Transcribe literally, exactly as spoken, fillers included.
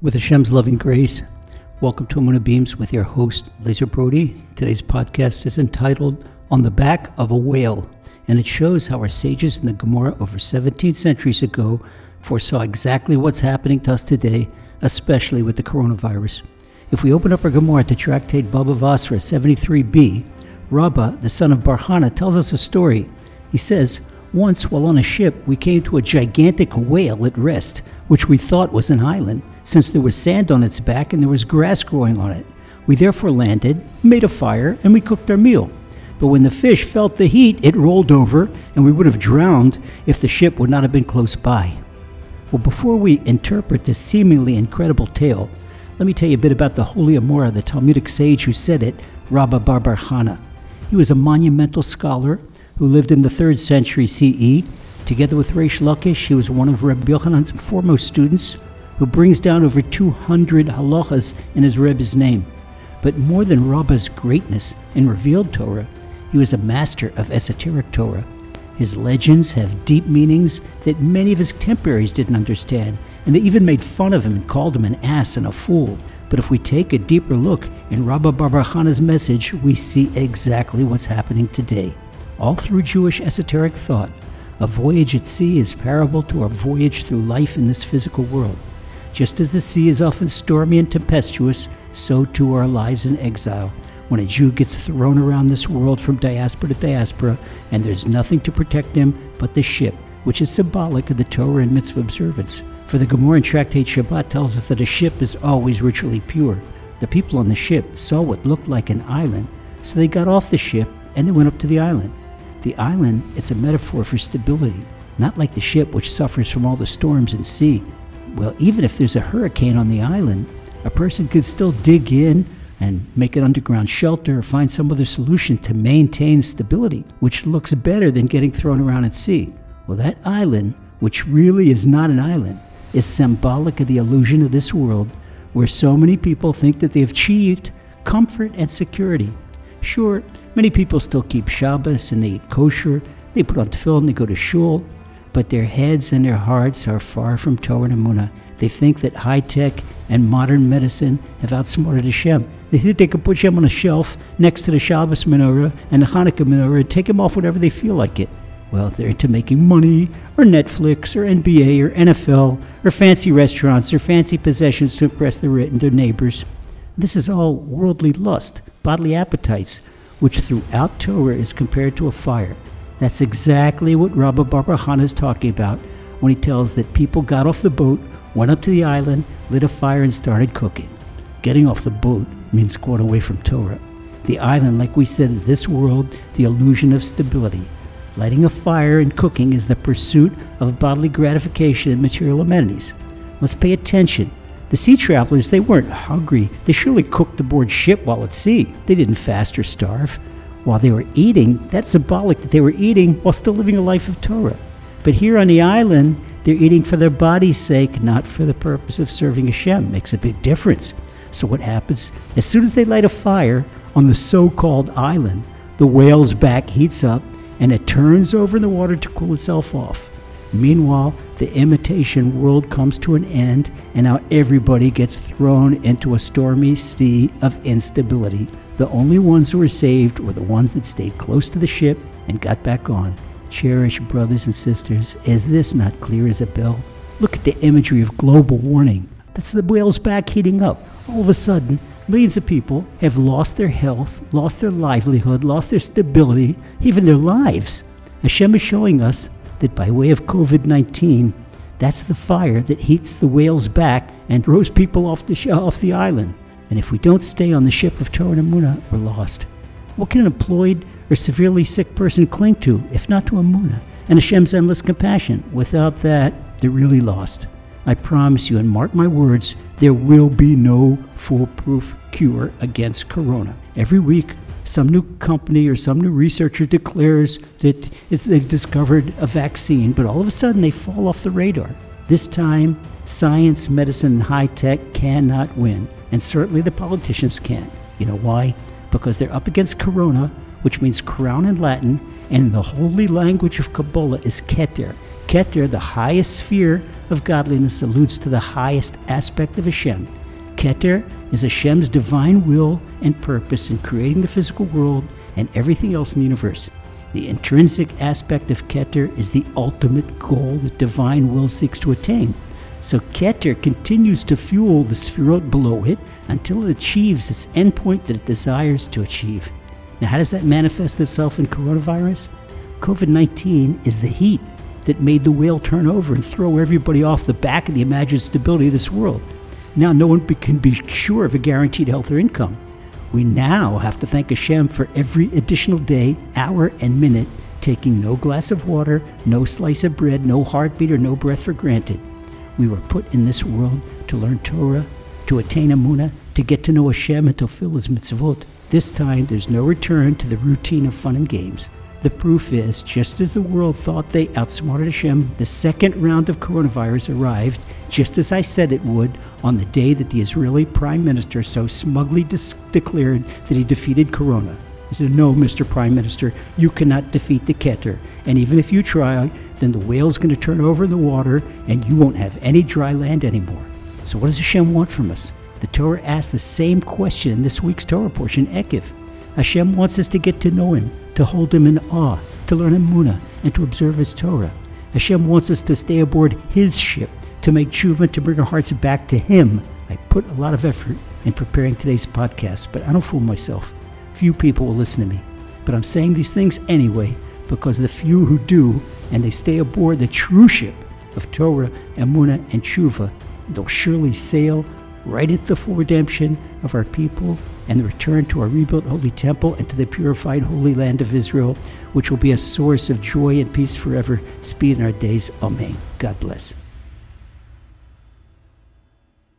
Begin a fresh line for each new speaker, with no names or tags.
With Hashem's loving grace, welcome to Emunah Beams with your host, Lazer Brody. Today's podcast is entitled On the Back of a Whale, and it shows how our sages in the Gemara over seventeen centuries ago foresaw exactly what's happening to us today, especially with the coronavirus. If we open up our Gemara to Tractate Baba Basra seventy-three b, Rabbah, the son of Barhana, tells us a story. He says, once while on a ship, we came to a gigantic whale at rest, which we thought was an island, since there was sand on its back and there was grass growing on it. We therefore landed, made a fire, and we cooked our meal. But when the fish felt the heat, it rolled over, and we would have drowned if the ship would not have been close by. Well, before we interpret this seemingly incredible tale, let me tell you a bit about the Holy Amora, the Talmudic sage who said it, Rabbah bar Barhana. He was a monumental scholar who lived in the third century C E. Together with Reish Lakish, he was one of Rebbe Yochanan's foremost students, who brings down over two hundred halachas in his Rebbe's name. But more than Rabbah's greatness in revealed Torah, he was a master of esoteric Torah. His legends have deep meanings that many of his contemporaries didn't understand, and they even made fun of him and called him an ass and a fool. But if we take a deeper look in Rabbah bar Barhana's message, we see exactly what's happening today. All through Jewish esoteric thought, a voyage at sea is parallel to our voyage through life in this physical world. Just as the sea is often stormy and tempestuous, so too are our lives in exile. When a Jew gets thrown around this world from diaspora to diaspora, and there's nothing to protect him but the ship, which is symbolic of the Torah and mitzvah observance. For the Gemara in Tractate Shabbat tells us that a ship is always ritually pure. The people on the ship saw what looked like an island, so they got off the ship and they went up to the island. The island, it's a metaphor for stability, not like the ship which suffers from all the storms and sea. Well, even if there's a hurricane on the island, a person could still dig in and make an underground shelter or find some other solution to maintain stability, which looks better than getting thrown around at sea. Well, that island, which really is not an island, is symbolic of the illusion of this world, where so many people think that they've achieved comfort and security. Sure, many people still keep Shabbos and they eat kosher, they put on tefillin, they go to shul, but their heads and their hearts are far from Torah and Emunah. They think that high-tech and modern medicine have outsmarted Hashem. They think they can put Hashem on a shelf next to the Shabbos menorah and the Hanukkah menorah and take him off whenever they feel like it. Well, they're into making money, or Netflix, or N B A, or N F L, or fancy restaurants, or fancy possessions to impress their, their neighbors. This is all worldly lust, bodily appetites, which throughout Torah is compared to a fire. That's exactly what Rabbah bar Barhana is talking about when he tells that people got off the boat, went up to the island, lit a fire, and started cooking. Getting off the boat means going away from Torah. The island, like we said, is this world, the illusion of stability. Lighting a fire and cooking is the pursuit of bodily gratification and material amenities. Let's pay attention. The sea travelers, they weren't hungry. They surely cooked aboard ship while at sea. They didn't fast or starve. While they were eating, that's symbolic that they were eating while still living a life of Torah. But here on the island, they're eating for their body's sake, not for the purpose of serving Hashem. Makes a big difference. So what happens? As soon as they light a fire on the so-called island, the whale's back heats up and it turns over in the water to cool itself off. Meanwhile, the imitation world comes to an end, and now everybody gets thrown into a stormy sea of instability. The only ones who were saved were the ones that stayed close to the ship and got back on. Cherished brothers and sisters, is this not clear as a bell? Look at the imagery of global warming. That's the whale's back heating up. All of a sudden, millions of people have lost their health, lost their livelihood, lost their stability, even their lives. Hashem is showing us that by way of covid nineteen, that's the fire that heats the whale's back and throws people off the, sh- off the island. And if we don't stay on the ship of Torah and Emunah, we're lost. What can an employed or severely sick person cling to, if not to Emunah and Hashem's endless compassion? Without that, they're really lost. I promise you, and mark my words, there will be no foolproof cure against corona. Every week, some new company or some new researcher declares that it's, they've discovered a vaccine, but all of a sudden they fall off the radar. This time, science, medicine, and high tech cannot win, and certainly the politicians can't. You know why? Because they're up against corona, which means crown in Latin, and the holy language of Kabbalah is Keter. Keter, the highest sphere of godliness alludes to the highest aspect of Hashem. Keter is Hashem's divine will and purpose in creating the physical world and everything else in the universe. The intrinsic aspect of Keter is the ultimate goal that divine will seeks to attain. So Keter continues to fuel the Sefirot below it until it achieves its endpoint that it desires to achieve. Now, how does that manifest itself in coronavirus? covid nineteen is the heat that made the whale turn over and throw everybody off the back of the imagined stability of this world. Now no one can be sure of a guaranteed health or income. We now have to thank Hashem for every additional day, hour, and minute, taking no glass of water, no slice of bread, no heartbeat, or no breath for granted. We were put in this world to learn Torah, to attain Emunah, to get to know Hashem and to fulfill His mitzvot. This time, there's no return to the routine of fun and games. The proof is, just as the world thought they outsmarted Hashem, the second round of coronavirus arrived, just as I said it would, on the day that the Israeli Prime Minister so smugly dis- declared that he defeated Corona. I said, no, Mister Prime Minister, you cannot defeat the Keter. And even if you try, then the whale's going to turn over in the water and you won't have any dry land anymore. So what does Hashem want from us? The Torah asks the same question in this week's Torah portion, Ekev. Hashem wants us to get to know Him, to hold Him in awe, to learn Emunah, and to observe His Torah. Hashem wants us to stay aboard His ship, to make tshuva, to bring our hearts back to Him. I put a lot of effort in preparing today's podcast, but I don't fool myself. Few people will listen to me. But I'm saying these things anyway, because the few who do, and they stay aboard the true ship of Torah, Emunah, and tshuva, they'll surely sail right into the full redemption of our people and the return to our rebuilt holy temple and to the purified holy land of Israel, which will be a source of joy and peace forever. Speed in our days. Amen. God bless.